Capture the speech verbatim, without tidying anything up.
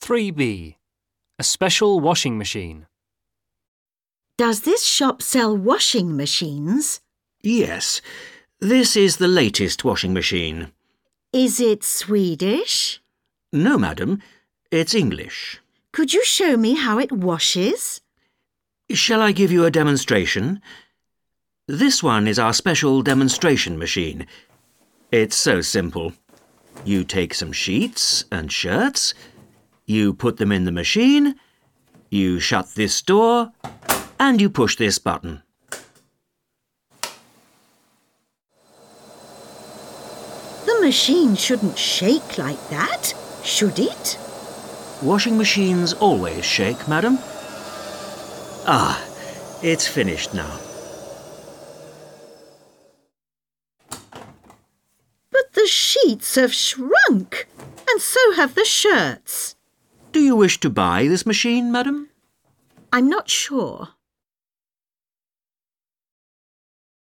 three B. A special washing machine. Does this shop sell washing machines? Yes, this is the latest washing machine. Is it Swedish? No, madam, it's English. Could you show me how it washes? Shall I give you a demonstration? This one is our special demonstration machine. It's so simple. You take some sheets and shirts, you put them in the machine, you shut this door, and you push this button. The machine shouldn't shake like that, should it? Washing machines always shake, madam. Ah, it's finished now. But the sheets have shrunk, and so have the shirts. Do you wish to buy this machine, madam? I'm not sure.